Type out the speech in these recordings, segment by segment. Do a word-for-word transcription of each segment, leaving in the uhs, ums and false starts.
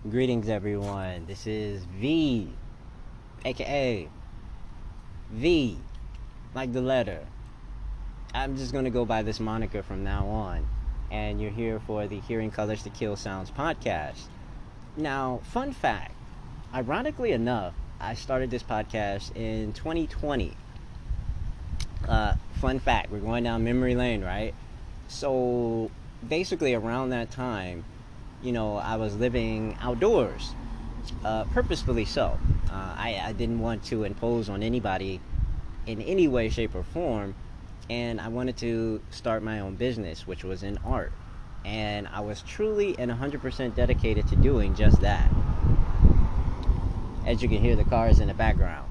Greetings, everyone. This is V, aka V, like the letter. I'm just going to go by this moniker from now on. And you're here for the Hearing Colors to Kill Sounds podcast. Now, fun fact ironically enough, I started this podcast in twenty twenty. Uh, fun fact, we're going down memory lane, right? So, basically, around that time, you know, I was living outdoors, uh, purposefully so. Uh, I, I didn't want to impose on anybody in any way, shape, or form, and I wanted to start my own business, which was in art. And I was truly and one hundred percent dedicated to doing just that. As you can hear, the cars in the background.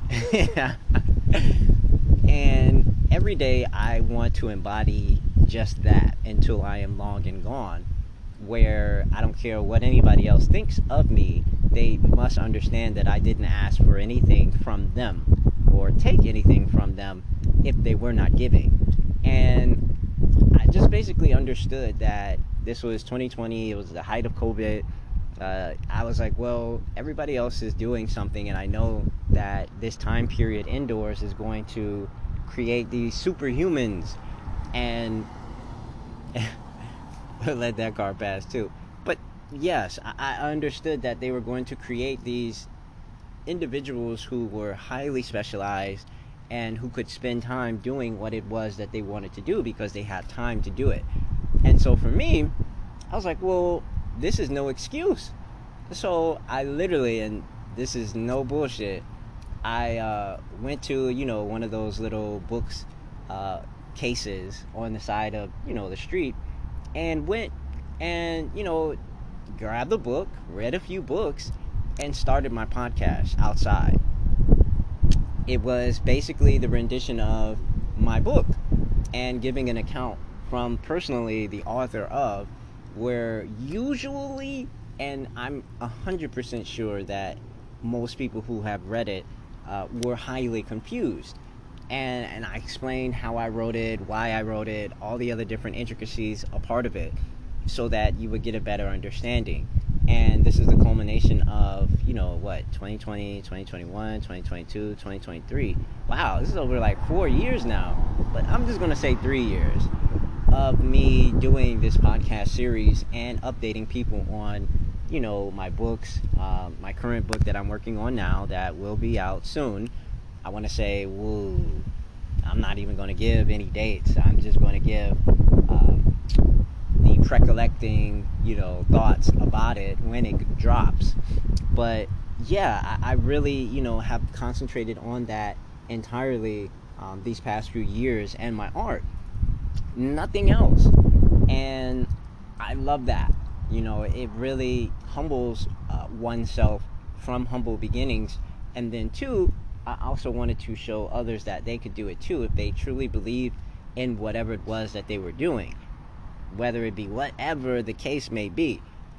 And every day I want to embody just that until I am long and gone, where I don't care what anybody else thinks of me. They must understand that I didn't ask for anything from them or take anything from them if they were not giving. And I just basically understood that this was twenty twenty. It was the height of COVID. Uh, I was like, well, everybody else is doing something, and I know that this time period indoors is going to create these superhumans. And let that car pass too. But yes, I, I understood that they were going to create these individuals who were highly specialized and who could spend time doing what it was that they wanted to do because they had time to do it. And so for me, I was like, well, this is no excuse. So I literally, and this is no bullshit, I uh, went to, you know, one of those little books uh, cases on the side of, you know, the street, and went and, you know, grabbed a book, read a few books, and started my podcast outside. It was basically the rendition of my book and giving an account from personally the author of, where usually, and I'm one hundred percent sure that most people who have read it uh, were highly confused. And, and I explained how I wrote it, why I wrote it, all the other different intricacies a part of it, so that you would get a better understanding. And this is the culmination of, you know, what, twenty twenty, twenty twenty-one, twenty twenty-two, twenty twenty-three. Wow, this is over like four years now. But I'm just going to say three years of me doing this podcast series and updating people on, you know, my books, uh, my current book that I'm working on now that will be out soon. I want to say, woo, I'm not even going to give any dates. I'm just going to give uh, the pre-collecting, you know, thoughts about it when it drops. But yeah, I, I really, you know, have concentrated on that entirely um, these past few years and my art. Nothing else. And I love that. You know, it really humbles uh, oneself from humble beginnings. And then two, I also wanted to show others that they could do it too if they truly believed in whatever it was that they were doing, whether it be whatever the case may be.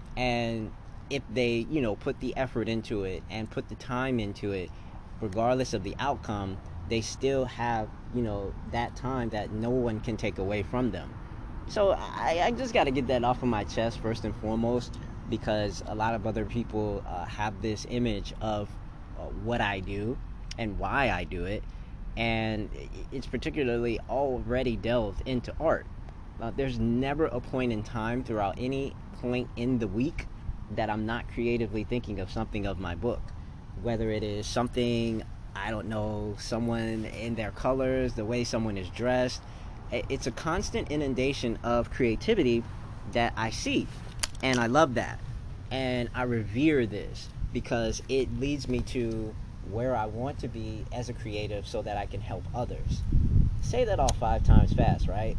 And if they, you know, put the effort into it and put the time into it, regardless of the outcome, they still have, you know, that time that no one can take away from them. So I, I just got to get that off of my chest first and foremost, because a lot of other people uh, have this image of uh, what I do and why I do it, and it's particularly already delved into art. Uh, there's never a point in time throughout any point in the week that I'm not creatively thinking of something of my book, whether it is something, I don't know, someone in their colors, the way someone is dressed. It's a constant inundation of creativity that I see, and I love that, and I revere this because it leads me to where I want to be as a creative so that I can help others. Say that all five times fast, right?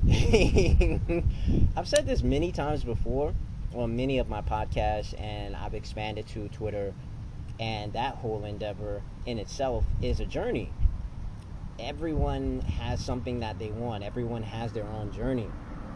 I've said this many times before on many of my podcasts, and I've expanded to Twitter, and that whole endeavor in itself is a journey. Everyone has something that they want. Everyone has their own journey.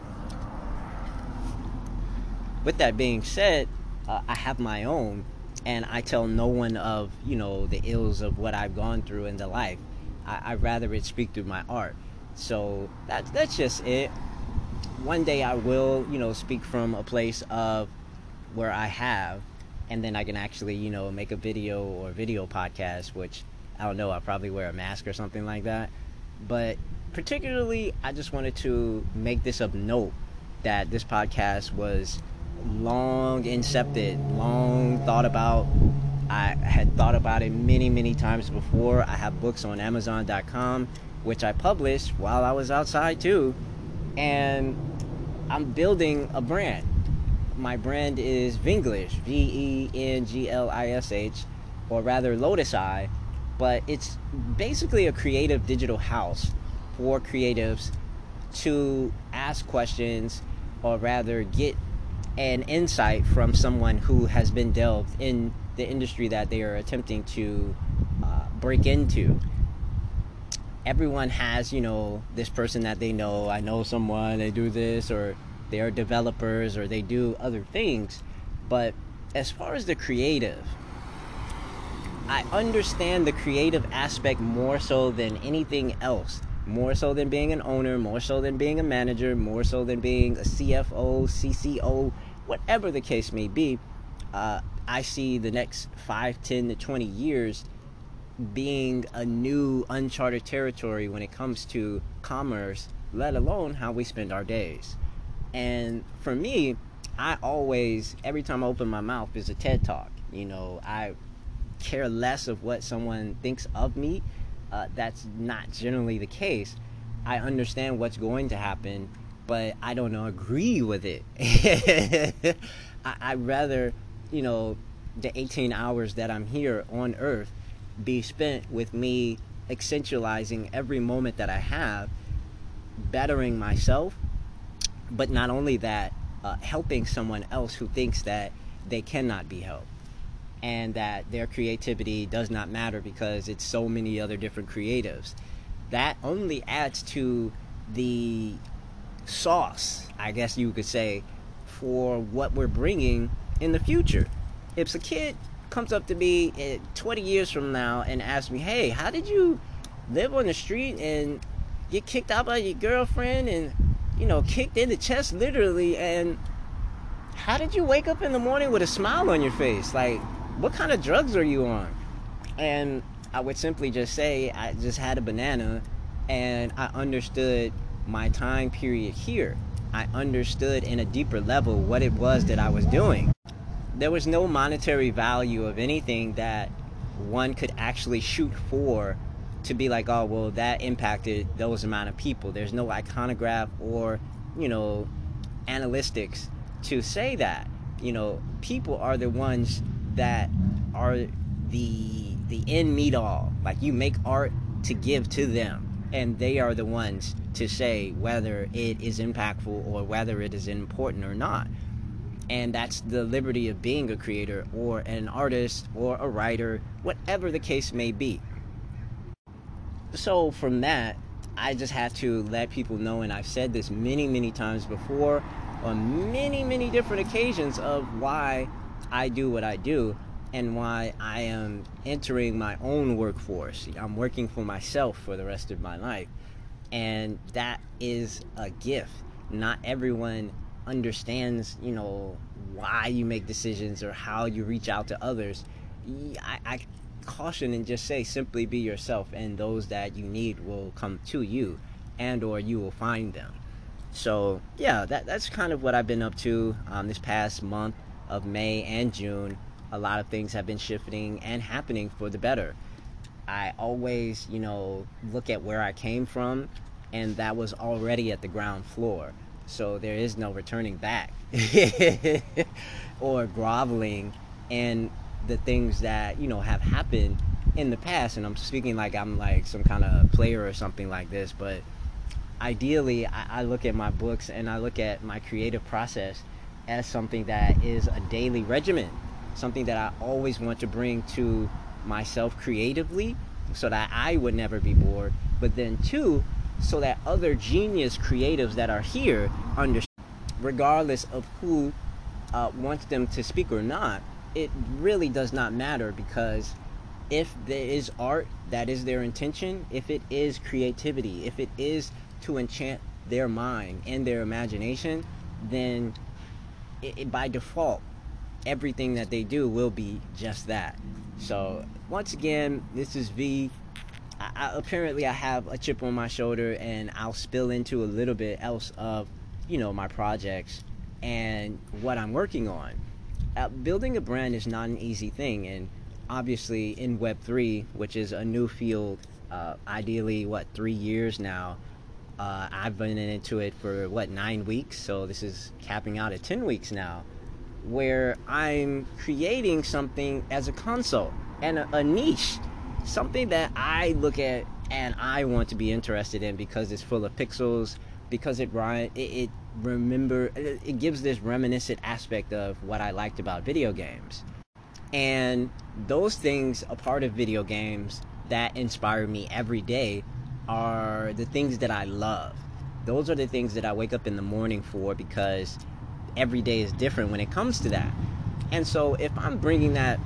With that being said, uh, I have my own, and I tell no one of, you know, the ills of what I've gone through in the life. I, I'd rather it speak through my art. So that's that's just it. One day I will, you know, speak from a place of where I have, and then I can actually, you know, make a video or video podcast, which I don't know, I'll probably wear a mask or something like that. But particularly, I just wanted to make this of note that this podcast was long incepted, long thought about. I had thought about it many, many times before. I have books on Amazon dot com, which I published while I was outside too. And I'm building a brand. My brand is Venglish, V E N G L I S H, or rather Lotus Eye, but it's basically a creative digital house for creatives to ask questions, or rather get an insight from someone who has been delved in the industry that they are attempting to uh, break into. Everyone has, you know, this person that they know. I know someone, they do this, or they are developers, or they do other things. But as far as the creative, I understand the creative aspect more so than anything else. More so than being an owner, more so than being a manager, more so than being a C F O, C C O, whatever the case may be. Uh, I see the next five, ten to twenty years being a new uncharted territory when it comes to commerce, let alone how we spend our days. And for me, I always, every time I open my mouth, is a TED Talk. You know, I care less of what someone thinks of me. Uh, that's not generally the case. I understand what's going to happen, but I don't know, agree with it. I, I'd rather, you know, the eighteen hours that I'm here on Earth be spent with me essentializing every moment that I have, bettering myself, but not only that, uh, helping someone else who thinks that they cannot be helped, and that their creativity does not matter because it's so many other different creatives. That only adds to the sauce, I guess you could say, for what we're bringing in the future. If a kid comes up to me twenty years from now and asks me, hey, how did you live on the street and get kicked out by your girlfriend and, you know, kicked in the chest literally, and how did you wake up in the morning with a smile on your face? Like, what kind of drugs are you on? And I would simply just say, I just had a banana and I understood my time period here. I understood in a deeper level what it was that I was doing. There was no monetary value of anything that one could actually shoot for to be like, oh, well, that impacted those amount of people. There's no iconograph or, you know, analytics to say that. You know, people are the ones that are the the end meet all. Like, you make art to give to them, and they are the ones to say whether it is impactful or whether it is important or not. And that's the liberty of being a creator or an artist or a writer, whatever the case may be. So from that, I just have to let people know, and I've said this many, many times before on many, many different occasions, of why I do what I do and why I am entering my own workforce. I'm working for myself for the rest of my life. And that is a gift. Not everyone understands, you know, why you make decisions or how you reach out to others. I, I caution and just say, simply be yourself, and those that you need will come to you, and or you will find them. So yeah, that that's kind of what I've been up to um, this past month of May and June. A lot of things have been shifting and happening for the better. I always, you know, look at where I came from, and that was already at the ground floor. So there is no returning back or groveling in the things that, you know, have happened in the past. And I'm speaking like I'm like some kind of player or something like this, but ideally I, I look at my books and I look at my creative process as something that is a daily regimen, something that I always want to bring to myself creatively so that I would never be bored, but then two, so that other genius creatives that are here understand, regardless of who uh, wants them to speak or not. It really does not matter, because if there is art, that is their intention. If it is creativity, if it is to enchant their mind and their imagination, then it, it by default, everything that they do will be just that. So once again, this is V. I, I, apparently I have a chip on my shoulder, and I'll spill into a little bit else of, you know, my projects and what I'm working on. Uh, building a brand is not an easy thing, and obviously in Web three, which is a new field, uh, ideally what three years now. Uh, I've been into it for what nine weeks, so this is capping out at ten weeks now, where I'm creating something as a consult and a, a niche, something that I look at and I want to be interested in because it's full of pixels, because it it, it remember it gives this reminiscent aspect of what I liked about video games. And those things, a part of video games that inspire me every day, are the things that I love. Those are the things that I wake up in the morning for, because every day is different when it comes to that. And so if I'm bringing that,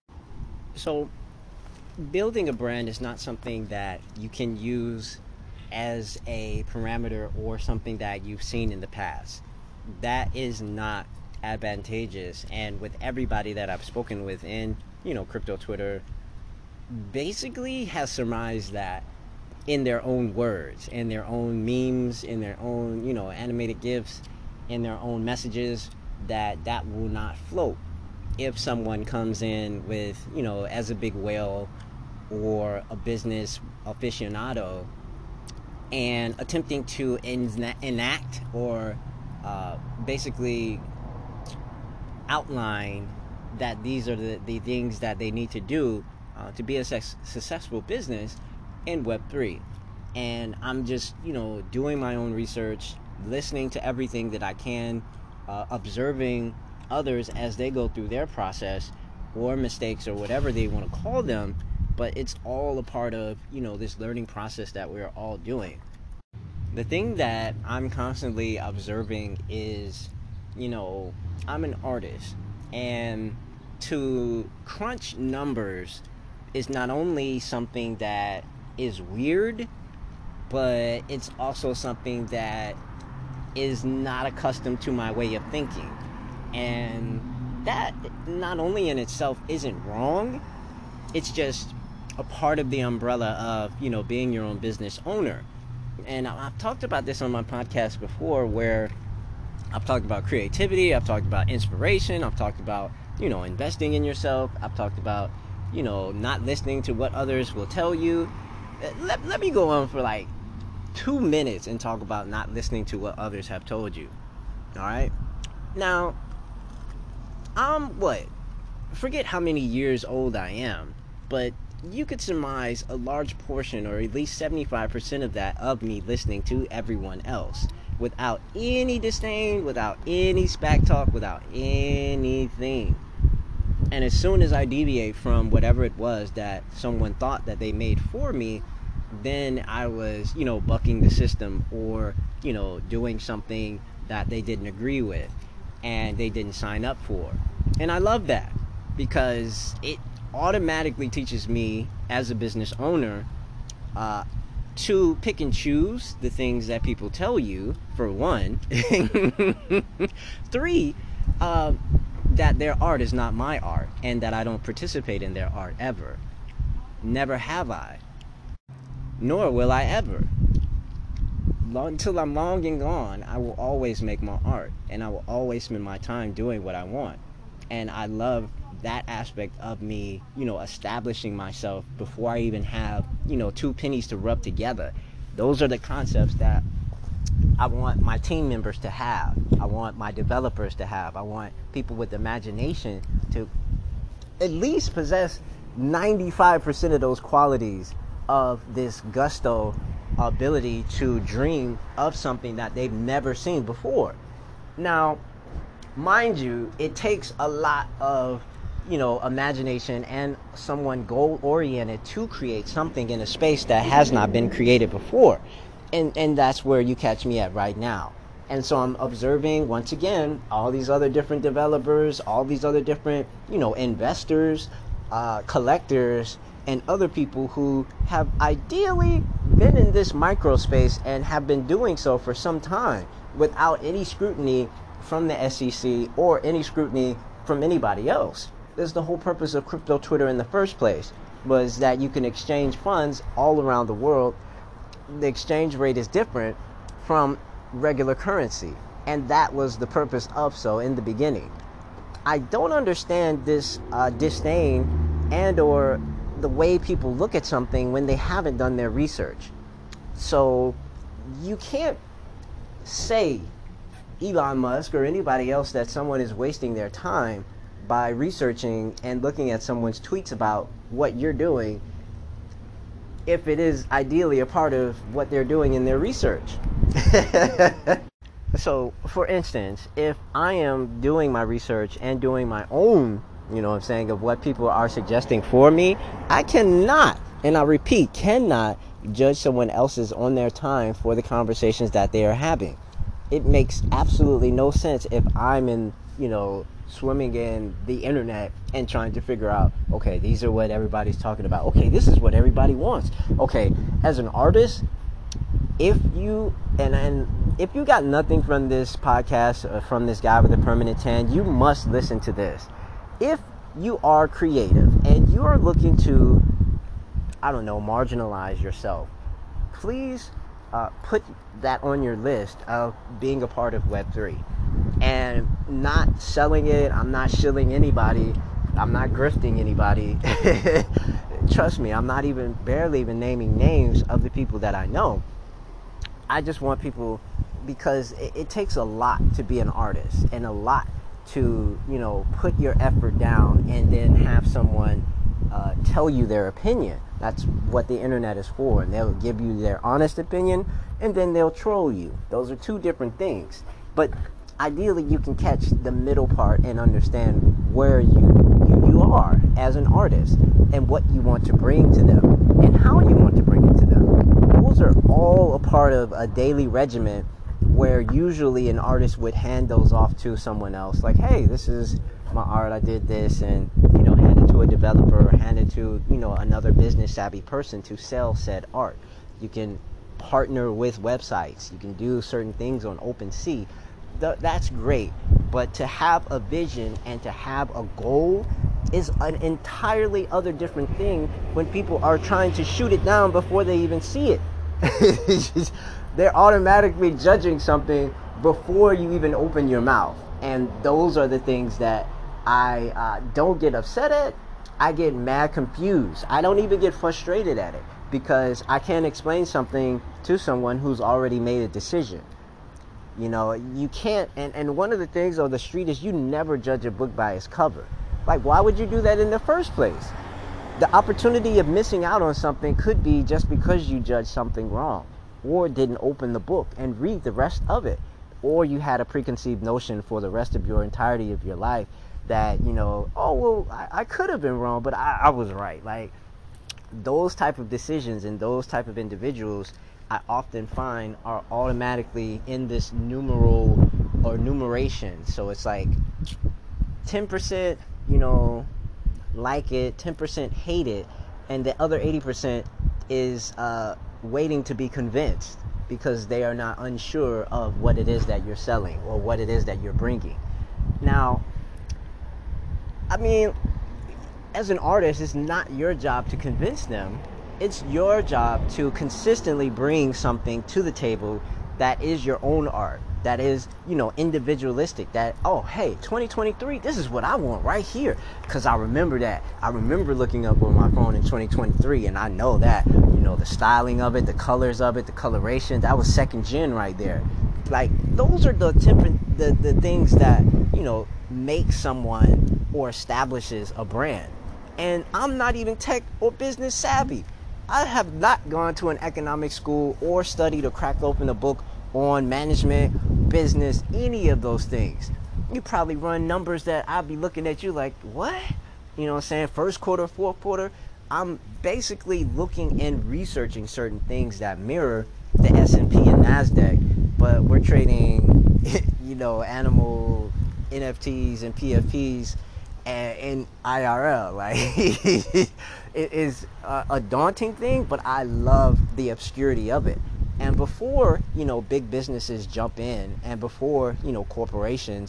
so building a brand is not something that you can use as a parameter or something that you've seen in the past. That is not advantageous. And with everybody that I've spoken with in, you know, crypto Twitter, basically has surmised that in their own words, in their own memes, in their own, you know, animated GIFs, in their own messages, that that will not float if someone comes in with, you know, as a big whale or a business aficionado and attempting to enact or uh, basically outline that these are the, the things that they need to do uh, to be a su- successful business in Web three. And I'm just, you know, doing my own research, listening to everything that I can, uh, observing others as they go through their process or mistakes or whatever they want to call them. But it's all a part of, you know, this learning process that we're all doing. The thing that I'm constantly observing is, you know, I'm an artist, and to crunch numbers is not only something that is weird, but it's also something that is not accustomed to my way of thinking. And that not only in itself isn't wrong, it's just a part of the umbrella of, you know, being your own business owner. And I've talked about this on my podcast before, where I've talked about creativity, I've talked about inspiration, I've talked about, you know, investing in yourself, I've talked about, you know, not listening to what others will tell you. Let, let me go on for like two minutes and talk about not listening to what others have told you. All right? Now, I'm what? Forget how many years old I am, but you could surmise a large portion, or at least seventy-five percent of that, of me listening to everyone else without any disdain, without any smack talk, without anything. And as soon as I deviate from whatever it was that someone thought that they made for me, then I was, you know, bucking the system, or, you know, doing something that they didn't agree with and they didn't sign up for. And I love that, because it automatically teaches me as a business owner uh, to pick and choose the things that people tell you, for one. Three, uh, that their art is not my art, and that I don't participate in their art ever. Never have I. Nor will I ever. Long, until I'm long and gone, I will always make my art, and I will always spend my time doing what I want. And I love that aspect of me, you know, establishing myself before I even have, you know, two pennies to rub together. Those are the concepts that I want my team members to have. I want my developers to have. I want people with imagination to at least possess ninety-five percent of those qualities of this gusto ability to dream of something that they've never seen before. Now, mind you, it takes a lot of, you know, imagination and someone goal-oriented to create something in a space that has not been created before. And and that's where you catch me at right now. And so I'm observing, once again, all these other different developers, all these other different, you know, investors, uh, collectors, and other people who have ideally been in this micro space and have been doing so for some time without any scrutiny from the S E C or any scrutiny from anybody else. This is the whole purpose of crypto Twitter in the first place, was that you can exchange funds all around the world. The exchange rate is different from regular currency, and that was the purpose of so in the beginning. I don't understand this uh, disdain and or the way people look at something when they haven't done their research. So you can't say, Elon Musk or anybody else, that someone is wasting their time by researching and looking at someone's tweets about what you're doing, if it is ideally a part of what they're doing in their research. So, for instance, if I am doing my research and doing my own, you know what I'm saying, of what people are suggesting for me, I cannot, and I repeat, cannot judge someone else's on their time for the conversations that they are having. It makes absolutely no sense if I'm in, you know, swimming in the internet and trying to figure out, okay, these are what everybody's talking about. Okay, this is what everybody wants. Okay, as an artist, if you and and if you got nothing from this podcast or from this guy with a permanent tan, you must listen to this. If you are creative and you are looking to, I don't know, marginalize yourself, please uh, put that on your list of being a part of Web three. And not selling it, I'm not shilling anybody, I'm not grifting anybody. Trust me, I'm not even, barely even naming names of the people that I know. I just want people, because it, it takes a lot to be an artist and a lot to, you know, put your effort down and then have someone uh, tell you their opinion. That's what the internet is for. And they'll give you their honest opinion and then they'll troll you. Those are two different things. But ideally, you can catch the middle part and understand where you, you you are as an artist and what you want to bring to them and how you want to bring it to them. Those are all a part of a daily regimen where usually an artist would hand those off to someone else. Like, hey, this is my art, I did this, and, you know, hand it to a developer or hand it to, you know, another business savvy person to sell said art. You can partner with websites. You can do certain things on OpenSea. Th- that's great, but to have a vision and to have a goal is an entirely other different thing when people are trying to shoot it down before they even see it. Just, they're automatically judging something before you even open your mouth, and those are the things that I uh, don't get upset at. I get mad confused. I don't even get frustrated at it because I can't explain something to someone who's already made a decision. You know, you can't, and, and one of the things on the street is you never judge a book by its cover. Like, why would you do that in the first place? The opportunity of missing out on something could be just because you judged something wrong, or didn't open the book and read the rest of it, or you had a preconceived notion for the rest of your entirety of your life that, you know, oh, well, I, I could have been wrong, but I, I was right. Like, those type of decisions and those type of individuals I often find are automatically in this numeral or numeration. So it's like ten percent, you know, like it, ten percent hate it, and the other eighty percent is uh, waiting to be convinced because they are not unsure of what it is that you're selling or what it is that you're bringing. Now, I mean, as an artist, it's not your job to convince them. It's your job to consistently bring something to the table that is your own art, that is, you know, individualistic, that, oh, hey, twenty twenty-three, this is what I want right here, because I remember that. I remember looking up on my phone in twenty twenty-three, and I know that, you know, the styling of it, the colors of it, the coloration, that was second gen right there. Like, those are the, temper- the, the things that, you know, make someone or establishes a brand. And I'm not even tech or business savvy. I have not gone to an economic school or studied or cracked open a book on management, business, any of those things. You probably run numbers that I'll be looking at you like, what? You know what I'm saying? First quarter, fourth quarter. I'm basically looking and researching certain things that mirror the S and P and NASDAQ, but we're trading, you know, animal N F Ts and P F Ps in I R L. Like, it is a, a daunting thing, but I love the obscurity of it. And before, you know, big businesses jump in, and before, you know, corporations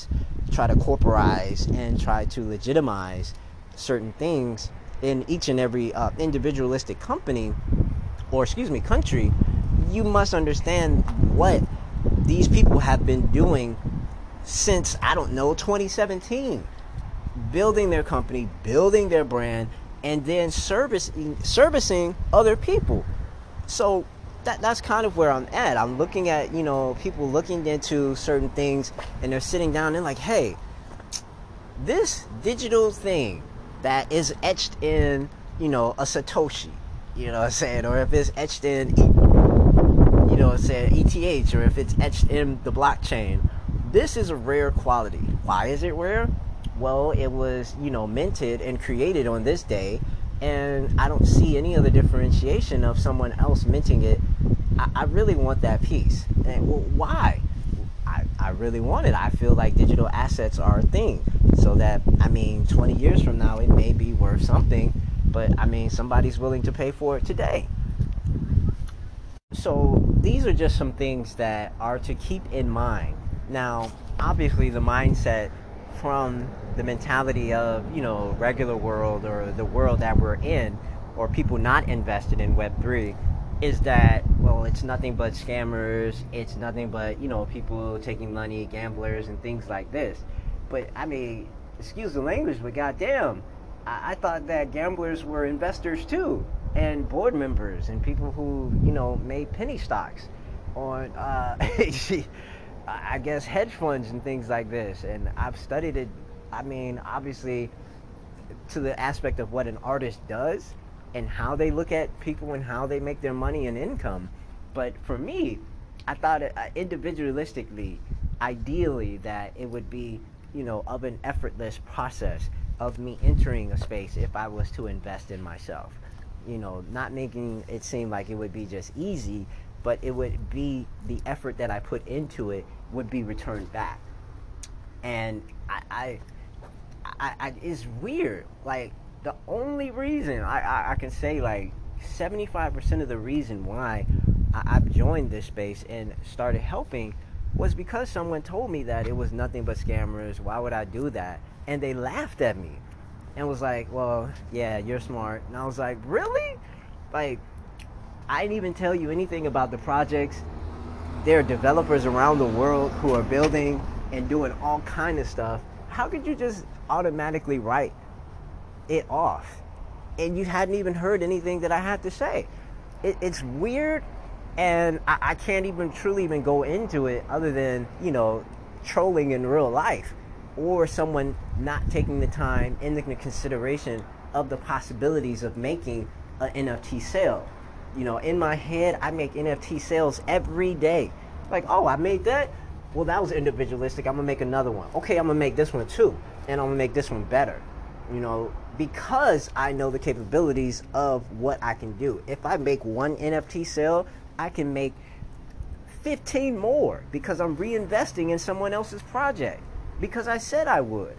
try to corporatize and try to legitimize certain things in each and every uh, individualistic company, or excuse me, country, you must understand what these people have been doing since, I don't know, twenty seventeen. Building their company, building their brand, and then servicing servicing other people. So that that's kind of where I'm at. I'm looking at, you know, people looking into certain things, and they're sitting down and like, hey, this digital thing that is etched in, you know, a Satoshi, you know what I'm saying, or if it's etched in, you know, say E T H, or if it's etched in the blockchain, this is a rare quality. Why is it rare? Well, it was, you know, minted and created on this day, and I don't see any other differentiation of someone else minting it. I, I really want that piece. And well, why? I, I really want it. I feel like digital assets are a thing. So that, I mean, twenty years from now, it may be worth something, but I mean, somebody's willing to pay for it today. So these are just some things that are to keep in mind. Now, obviously, the mindset from the mentality of, you know, regular world, or the world that we're in, or people not invested in Web three, is that, well, it's nothing but scammers, it's nothing but, you know, people taking money, gamblers, and things like this. But, I mean, excuse the language, but goddamn, I, I thought that gamblers were investors too, and board members, and people who, you know, made penny stocks on, uh, I guess, hedge funds and things like this. And I've studied it, I mean, obviously, to the aspect of what an artist does and how they look at people and how they make their money and income. But for me, I thought it, uh, individualistically, ideally, that it would be, you know, of an effortless process of me entering a space if I was to invest in myself. You know, not making it seem like it would be just easy, but it would be the effort that I put into it would be returned back. And I, I, I, I it's weird. Like, the only reason I, I, I can say, like, seventy-five percent of the reason why I, I've joined this space and started helping was because someone told me that it was nothing but scammers. Why would I do that? And they laughed at me and was like, well, yeah, you're smart. And I was like, really? Like, I didn't even tell you anything about the projects. There are developers around the world who are building and doing all kind of stuff. How could you just automatically write it off? And you hadn't even heard anything that I had to say. It, it's weird, and I, I can't even truly even go into it other than, you know, trolling in real life, or someone not taking the time in the consideration of the possibilities of making an N F T sale. You know, in my head, I make N F T sales every day. Like, oh, I made that? Well, that was individualistic. I'm going to make another one. Okay, I'm going to make this one too. And I'm going to make this one better. You know, because I know the capabilities of what I can do. If I make one N F T sale, I can make fifteen more because I'm reinvesting in someone else's project because I said I would.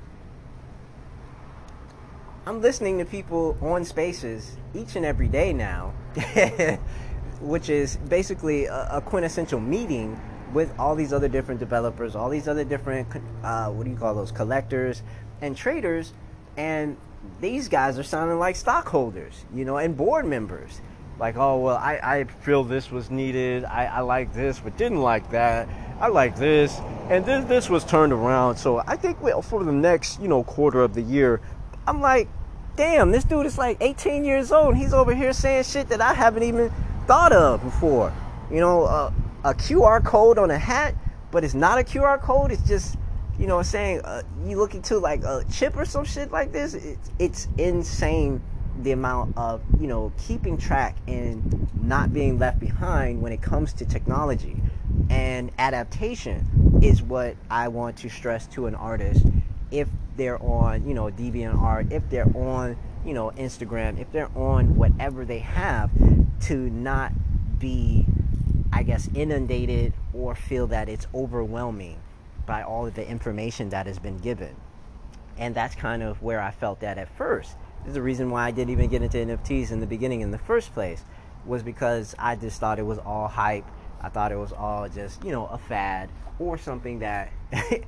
I'm listening to people on Spaces each and every day now, which is basically a, a quintessential meeting with all these other different developers, all these other different, uh, what do you call those, collectors and traders, and these guys are sounding like stockholders, you know, and board members. Like, oh, well, I, I feel this was needed, I, I like this, but didn't like that, I like this, and this, this was turned around, so I think, well, for the next, you know, quarter of the year, I'm like, damn, this dude is like eighteen years old. He's over here saying shit that I haven't even thought of before. You know, uh, a Q R code on a hat, but it's not a Q R code. It's just, you know, saying uh, you look into like a chip or some shit like this. It's, it's insane the amount of, you know, keeping track and not being left behind when it comes to technology. And adaptation is what I want to stress to an artist. If they're on, you know, DeviantArt, if they're on, you know, Instagram, if they're on whatever they have, to not be, I guess, inundated or feel that it's overwhelming by all of the information that has been given. And that's kind of where I felt that at first. There's a reason why I didn't even get into N F Ts in the beginning in the first place, was because I just thought it was all hype. I thought it was all just, you know, a fad or something that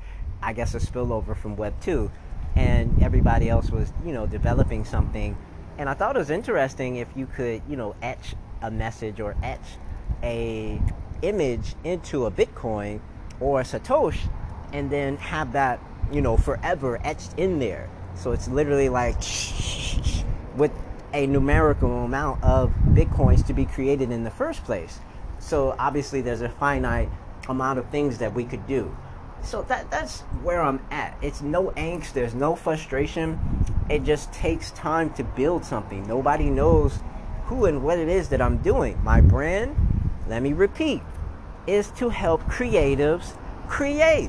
I guess, a spillover from Web two, and everybody else was, you know, developing something. And I thought it was interesting if you could, you know, etch a message or etch a image into a Bitcoin or a Satoshi, and then have that, you know, forever etched in there. So it's literally like with a numerical amount of Bitcoins to be created in the first place. So obviously there's a finite amount of things that we could do. So that that's where I'm at. It's no angst, there's no frustration. It just takes time to build something. Nobody knows who and what it is that I'm doing. My brand, let me repeat, is to help creatives create.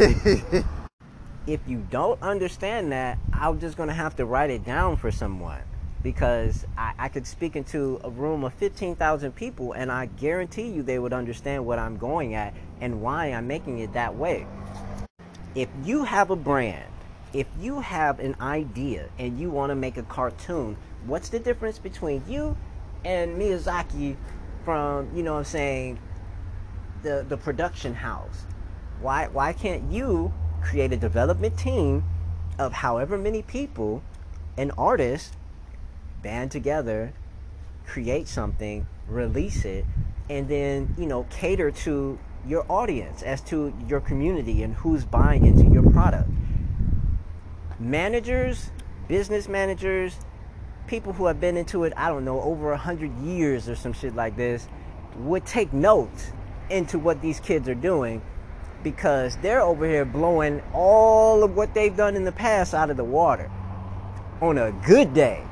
If you don't understand that, I'm just going to have to write it down for someone, because I, I could speak into a room of fifteen thousand people, and I guarantee you they would understand what I'm going at and why I'm making it that way. If you have a brand, if you have an idea and you want to make a cartoon, what's the difference between you and Miyazaki from, you know what I'm saying, the, the production house? Why, why can't you create a development team of however many people, an artist, band together, create something, release it, and then, you know, cater to your audience as to your community and who's buying into your product? Managers, business managers, people who have been into it, I don't know, over a hundred years or some shit like this, would take notes into what these kids are doing, because they're over here blowing all of what they've done in the past out of the water. On a good day,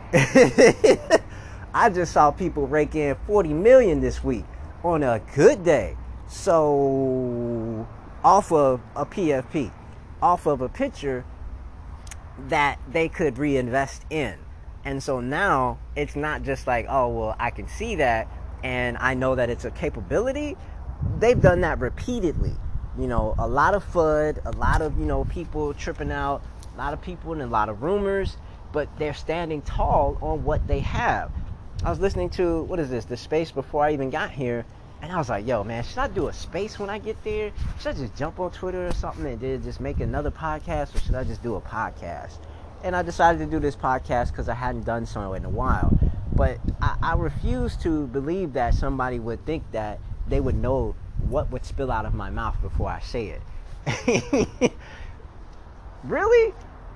I just saw people rake in forty million this week on a good day. So off of a P F P, off of a picture that they could reinvest in. And so now it's not just like, oh, well, I can see that and I know that it's a capability. They've done that repeatedly. You know, a lot of F U D, a lot of, you know, people tripping out, a lot of people and a lot of rumors, but they're standing tall on what they have. I was listening to, what is this, The Space before I even got here, and I was like, yo, man, should I do a space when I get there? Should I just jump on Twitter or something and then just make another podcast, or should I just do a podcast? And I decided to do this podcast because I hadn't done so in a while. But I, I refuse to believe that somebody would think that they would know what would spill out of my mouth before I say it. Really?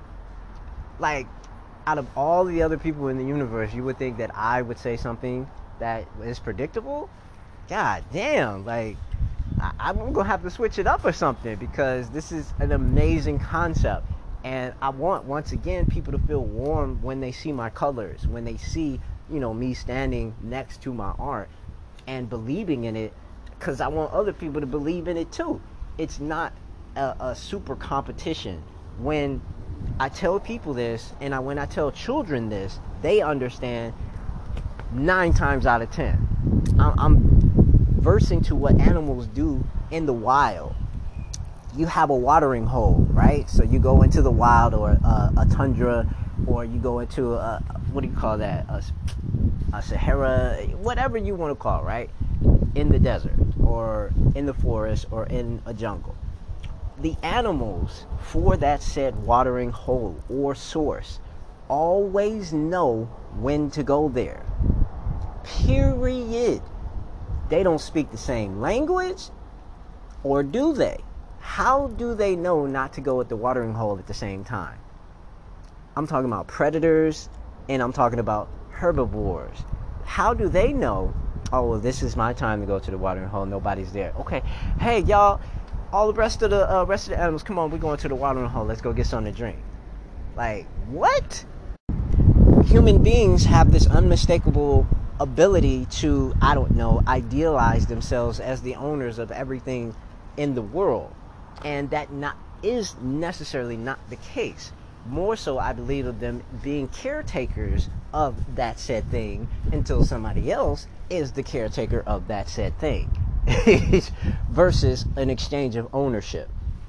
Like, out of all the other people in the universe, you would think that I would say something that is predictable? God damn, like, I, I'm gonna have to switch it up or something, because this is an amazing concept. And I want, once again, people to feel warm when they see my colors, when they see, you know, me standing next to my art and believing in it, because I want other people to believe in it too. It's not a, a super competition. When I tell people this, and I, when I tell children this, they understand nine times out of ten. I'm, I'm versing to what animals do in the wild. You have a watering hole, right? So you go into the wild, or a, a tundra, or you go into a, what do you call that? A, a Sahara, whatever you want to call it, right? In the desert, or in the forest, or in a jungle. The animals for that said watering hole or source always know when to go there. Period. They don't speak the same language, or do they? How do they know not to go at the watering hole at the same time? I'm talking about predators, and I'm talking about herbivores. How do they know, oh, well, this is my time to go to the watering hole, nobody's there? Okay, hey, y'all, all the rest of the uh, rest of the animals, come on, we're going to the watering hole. Let's go get something to drink. Like, what? Human beings have this unmistakable ability to, I don't know, idealize themselves as the owners of everything in the world. And that not is necessarily not the case. More so, I believe, of them being caretakers of that said thing until somebody else is the caretaker of that said thing. Versus an exchange of ownership.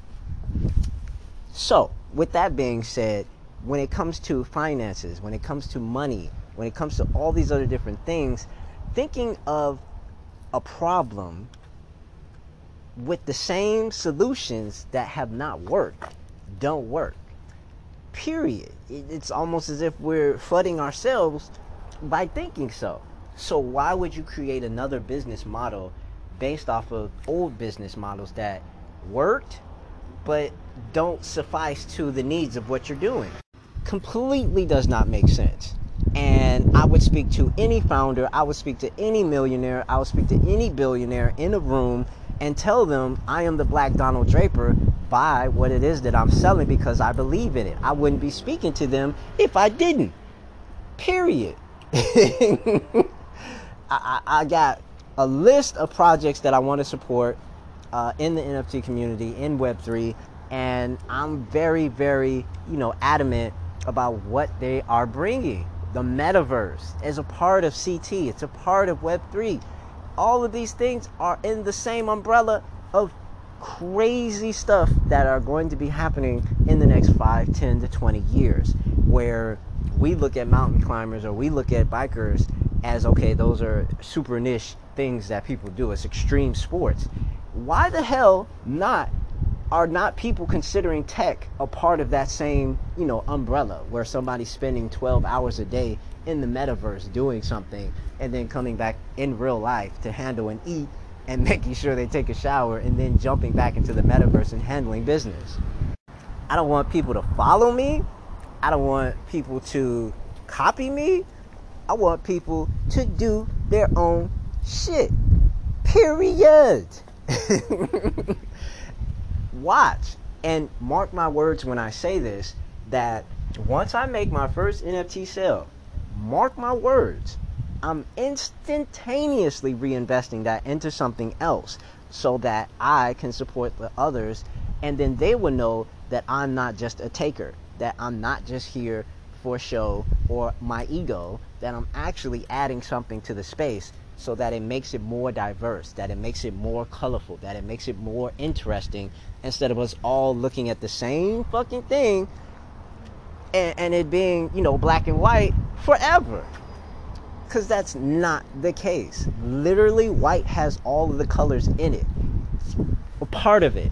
So, with that being said, when it comes to finances, when it comes to money, when it comes to all these other different things, thinking of a problem with the same solutions that have not worked don't work. Period. It's almost as if we're flooding ourselves by thinking so. So why would you create another business model based off of old business models that worked but don't suffice to the needs of what you're doing? Completely does not make sense. And I would speak to any founder, I would speak to any millionaire, I would speak to any billionaire in a room and tell them I am the Black Donald Draper, buy what it is that I'm selling because I believe in it. I wouldn't be speaking to them if I didn't. Period. I, I, I got a list of projects that I want to support uh, in the N F T community, in Web three, and I'm very, very, you know, adamant about what they are bringing. The metaverse is a part of C T. It's a part of Web three. All of these things are in the same umbrella of crazy stuff that are going to be happening in the next five, ten to twenty years, where we look at mountain climbers or we look at bikers as, okay, those are super niche things that people do. It's extreme sports. Why the hell not are not people considering tech a part of that same, you know, umbrella where somebody's spending twelve hours a day in the metaverse doing something and then coming back in real life to handle and eat and making sure they take a shower and then jumping back into the metaverse and handling business? I don't want people to follow me. I don't want people to copy me. I want people to do their own shit. Period. Watch and mark my words when I say this, that once I make my first N F T sale, mark my words, I'm instantaneously reinvesting that into something else so that I can support the others, and then they will know that I'm not just a taker, that I'm not just here for show or my ego, that I'm actually adding something to the space so that it makes it more diverse, that it makes it more colorful, that it makes it more interesting, instead of us all looking at the same fucking thing and, and it being, you know, black and white forever. Because that's not the case. Literally, white has all of the colors in it. It's a part of it.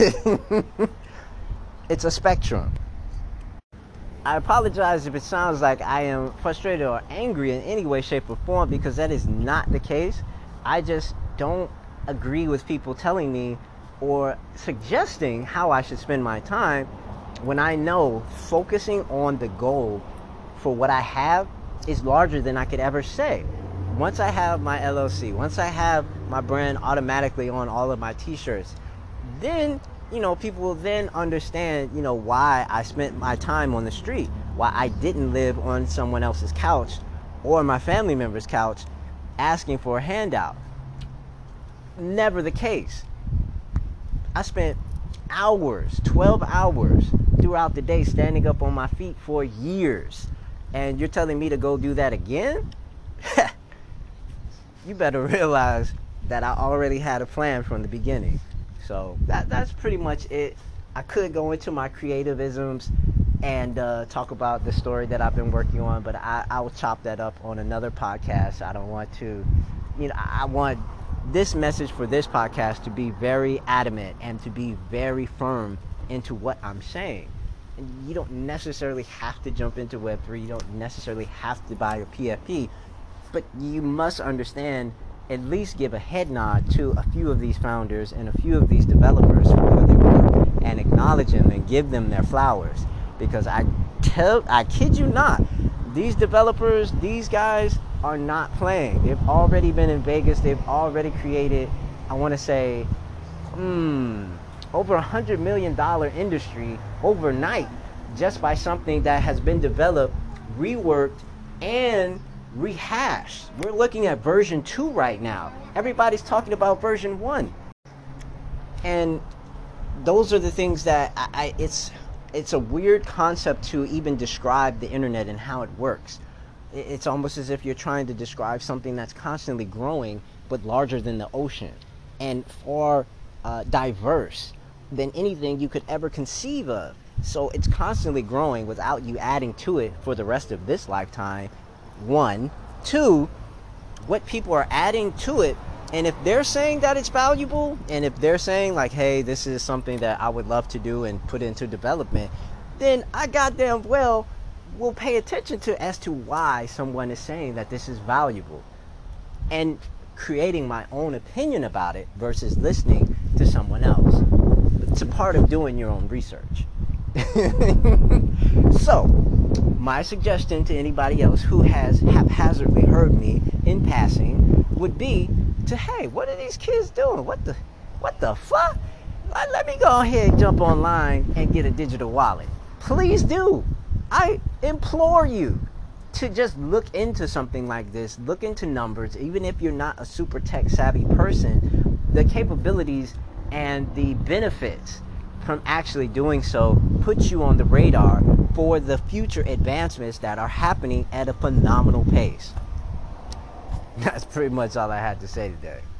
It's a spectrum. I apologize if it sounds like I am frustrated or angry in any way, shape, or form, because that is not the case. I just don't agree with people telling me or suggesting how I should spend my time when I know focusing on the goal for what I have is larger than I could ever say. Once I have my L L C, once I have my brand automatically on all of my t-shirts, then, you know, people will then understand, you know, why I spent my time on the street, why I didn't live on someone else's couch or my family member's couch asking for a handout. Never the case. I spent hours, twelve hours throughout the day standing up on my feet for years. And you're telling me to go do that again? You better realize that I already had a plan from the beginning. So that that's pretty much it. I could go into my creativisms and uh, talk about the story that I've been working on, but I, I will chop that up on another podcast. I don't want to, you know, I want this message for this podcast to be very adamant and to be very firm into what I'm saying. And you don't necessarily have to jump into Web three. You don't necessarily have to buy your P F P, but you must understand, at least give a head nod to a few of these founders and a few of these developers for their work and acknowledge them and give them their flowers. Because I tell, I kid you not, these developers, these guys are not playing. They've already been in Vegas. They've already created, I want to say, hmm, over a hundred million dollar industry overnight just by something that has been developed, reworked, and rehashed. We're looking at version two right now. Everybody's talking about version one. And those are the things that I, I it's it's a weird concept to even describe the internet and how it works. It's almost as if you're trying to describe something that's constantly growing but larger than the ocean and far uh, diverse than anything you could ever conceive of. So it's constantly growing without you adding to it for the rest of this lifetime. One. Two, what people are adding to it And if they're saying that it's valuable, and if they're saying like, hey, this is something that I would love to do and put into development, then I goddamn well will pay attention to as to why someone is saying that this is valuable, and creating my own opinion about it versus listening to someone else. It's a part of doing your own research. So, my suggestion to anybody else who has haphazardly heard me in passing would be to, hey, what are these kids doing? What the, what the fuck? Let, let me go ahead and jump online and get a digital wallet. Please do. I implore you to just look into something like this. Look into numbers. Even if you're not a super tech savvy person, the capabilities and the benefits from actually doing so puts you on the radar for the future advancements that are happening at a phenomenal pace. That's pretty much all I had to say today.